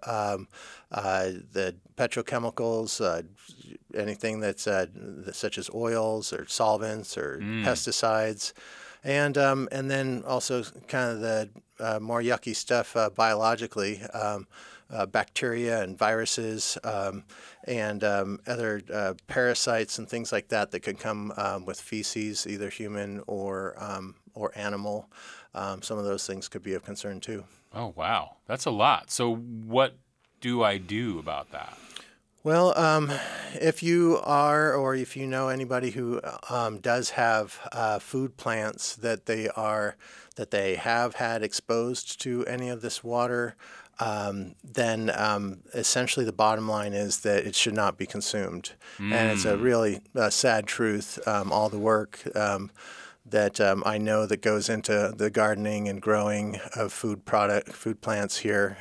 the petrochemicals, anything that's such as oils or solvents or pesticides, and then also kind of the more yucky stuff biologically. bacteria and viruses and other parasites and things like that that can come with feces, either human or animal. Some of those things could be of concern too. Oh, wow. That's a lot. So what do I do about that? Well, if you are, or if you know anybody who does have food plants that they have had exposed to any of this water, then essentially the bottom line is that it should not be consumed. And it's a really sad truth. All the work that I know that goes into the gardening and growing of food plants here,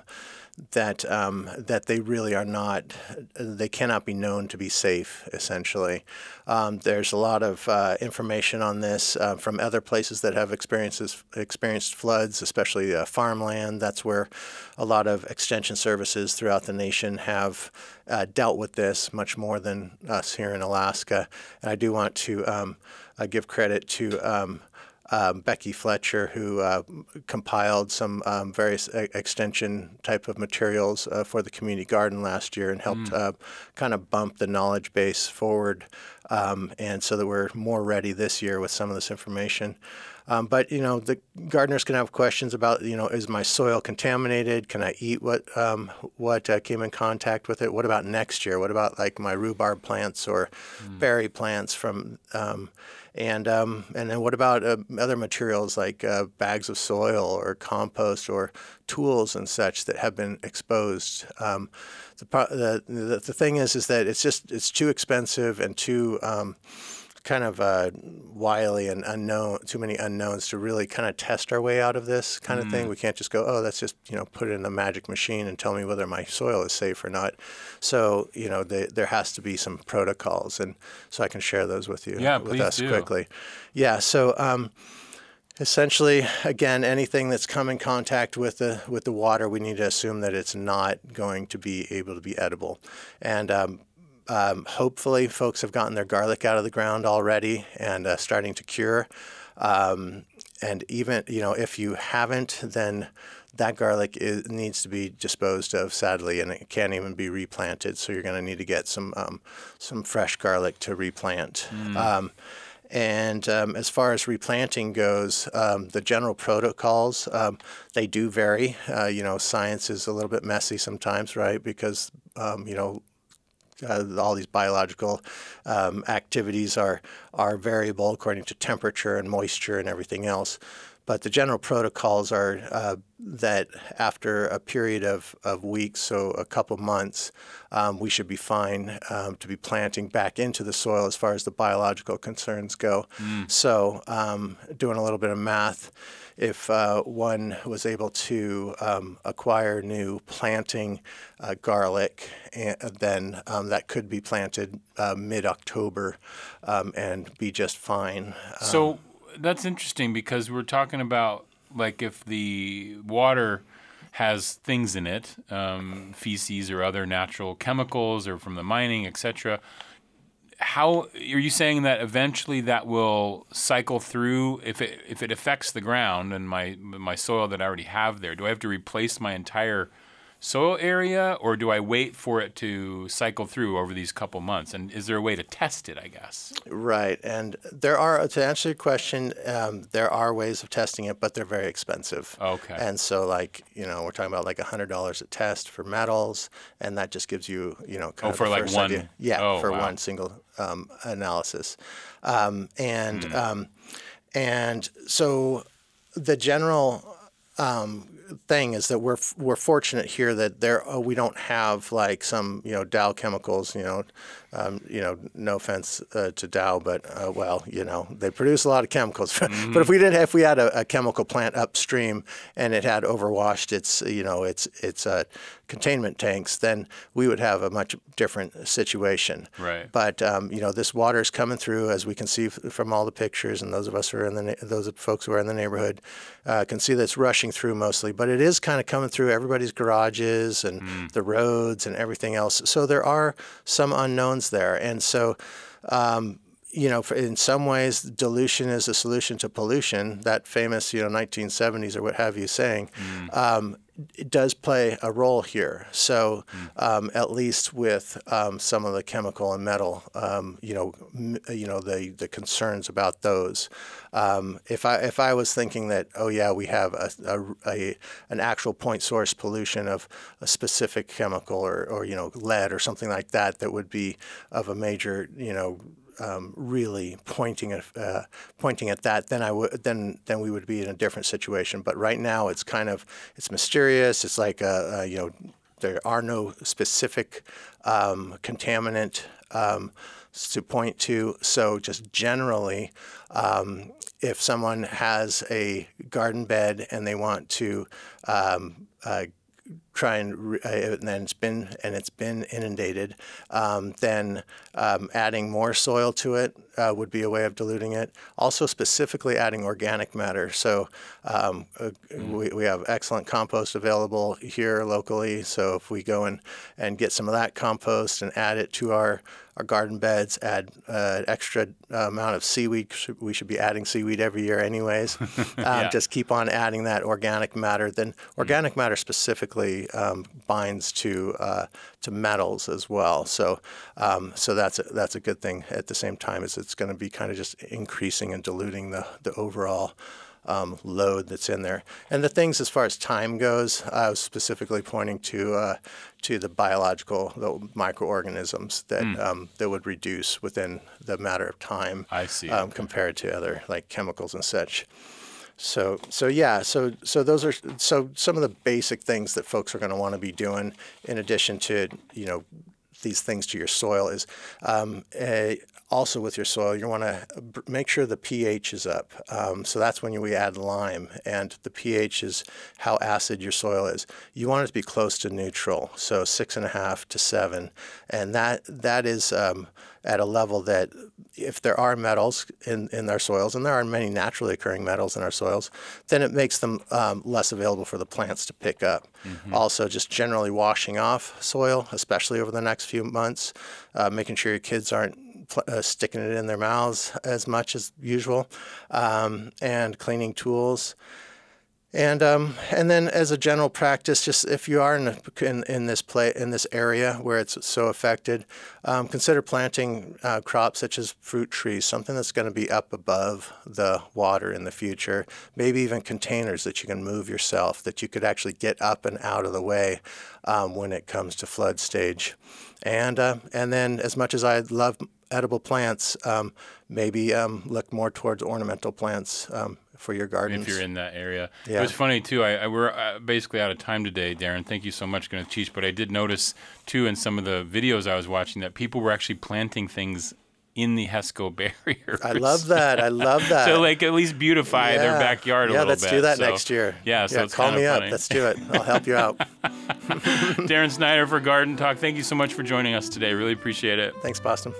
that they really are not, they cannot be known to be safe, essentially. There's a lot of information on this from other places that have experienced floods, especially farmland. That's where a lot of extension services throughout the nation have dealt with this much more than us here in Alaska. And I do want to give credit to Becky Fletcher, who compiled some various extension type of materials for the community garden last year and helped kind of bump the knowledge base forward, and so that we're more ready this year with some of this information. But, the gardeners can have questions about, is my soil contaminated? Can I eat what came in contact with it? What about next year? What about like my rhubarb plants or berry plants from and then what about other materials like bags of soil or compost or tools and such that have been exposed? The thing is that it's too expensive and too kind of wily and unknown, too many unknowns to really kind of test our way out of this kind of thing. We can't just go, let's just, put it in a magic machine and tell me whether my soil is safe or not. So, there has to be some protocols, and so I can share those with you, with us quickly. Yeah, so essentially, again, anything that's come in contact with the water, we need to assume that it's not going to be able to be edible. And hopefully folks have gotten their garlic out of the ground already and starting to cure. And even, if you haven't, then that garlic needs to be disposed of, sadly, and it can't even be replanted. So you're going to need to get some fresh garlic to replant. And as far as replanting goes, the general protocols, they do vary. Science is a little bit messy sometimes, right? Because, all these biological activities are variable according to temperature and moisture and everything else. But the general protocols are that after a period of weeks, so a couple months, we should be fine to be planting back into the soil as far as the biological concerns go. So doing a little bit of math, if one was able to acquire new planting garlic, then that could be planted mid-October and be just fine. So that's interesting, because we're talking about, like, if the water has things in it, feces or other natural chemicals or from the mining, etc., how are you saying that eventually that will cycle through? If it affects the ground and my soil that I already have there, do I have to replace my entire soil area, or do I wait for it to cycle through over these couple months? And is there a way to test it, I guess? Right. And there are, to answer your question, there are ways of testing it, but they're very expensive. Okay. And so, we're talking about like $100 a test for metals, and that just gives you, kind of for the like first one? idea. Yeah, Oh, for wow. one single analysis. And so the general thing is that we're fortunate here that we don't have like some Dow chemicals, no offense to Dow, but they produce a lot of chemicals. But if we had a chemical plant upstream and it had overwashed its containment tanks, then we would have a much different situation. Right. But this water is coming through, as we can see from all the pictures, and those of us who are those folks who are in the neighborhood can see that it's rushing through mostly. But it is kind of coming through everybody's garages and the roads and everything else. So there are some unknowns there, and so in some ways, dilution is a solution to pollution. That famous, 1970s or what have you saying, it does play a role here. So at least with some of the chemical and metal, the concerns about those. If I was thinking that, we have an actual point source pollution of a specific chemical or lead or something like that would be of a major, really pointing at that, then we would be in a different situation. But right now, it's mysterious. It's like there are no specific contaminant to point to. So just generally, if someone has a garden bed and they want to try and then it's been inundated, then adding more soil to it would be a way of diluting it. Also, specifically adding organic matter. So we have excellent compost available here locally. So if we go and get some of that compost and add it to our garden beds, add an extra amount of seaweed. We should be adding seaweed every year anyways. Just keep on adding that organic matter. Then organic matter specifically binds to metals as well. So that's a good thing. At the same time as it's going to be kind of just increasing and diluting the overall load that's in there. And the things as far as time goes, I was specifically pointing to the biological microorganisms that would reduce within the matter of time. I see. Compared to other like chemicals and such. So those are some of the basic things that folks are going to want to be doing in addition to these things to your soil is also with your soil, you want to make sure the pH is up. So that's when we add lime, and the pH is how acid your soil is. You want it to be close to neutral, so 6.5 to 7, and that is at a level that if there are metals in our soils, and there are many naturally occurring metals in our soils, then it makes them less available for the plants to pick up. Mm-hmm. Also, just generally washing off soil, especially over the next few months, making sure your kids aren't sticking it in their mouths as much as usual, and cleaning tools. And then as a general practice, just if you are in this area where it's so affected, consider planting crops such as fruit trees, something that's going to be up above the water in the future. Maybe even containers that you can move yourself, that you could actually get up and out of the way when it comes to flood stage. And then, as much as I love edible plants, maybe look more towards ornamental plants for your gardens. If you're in that area. Yeah. It was funny, too. We're basically out of time today, Darren. Thank you so much, Gunitish. But I did notice, too, in some of the videos I was watching that people were actually planting things in the HESCO barriers. I love that. So, at least beautify their backyard a little bit. Yeah, let's do that next year. Yeah, so it's call me funny. up. Let's do it. I'll help you out. Darren Snyder for Garden Talk. Thank you so much for joining us today. Really appreciate it. Thanks, Boston.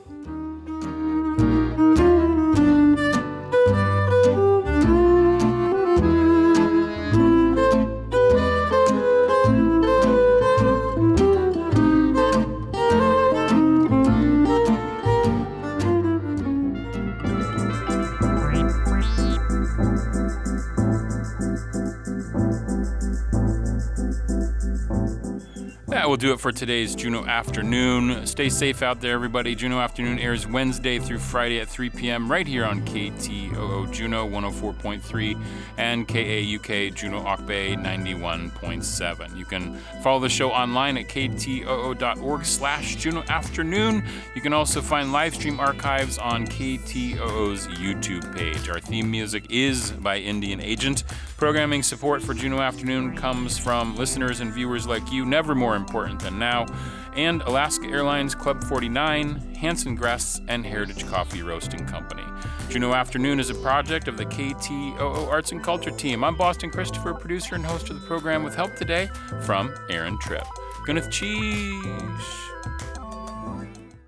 That will do it for today's Juneau Afternoon. Stay safe out there, everybody. Juneau Afternoon airs Wednesday through Friday at 3 p.m. right here on KTOO Juneau 104.3 and KAUK Juneau Auk Bay 91.7. You can follow the show online at ktoo.org/Juneau Afternoon. You can also find live stream archives on KTOO's YouTube page. Our theme music is by Indian Agent. Programming support for Juneau Afternoon comes from listeners and viewers like you, never more important than now, and Alaska Airlines Club 49, Hanson Gress, and Heritage Coffee Roasting Company. Juneau Afternoon is a project of the KTOO Arts and Culture team. I'm Boston Christopher, producer and host of the program, with help today from Aaron Tripp. Gunitish.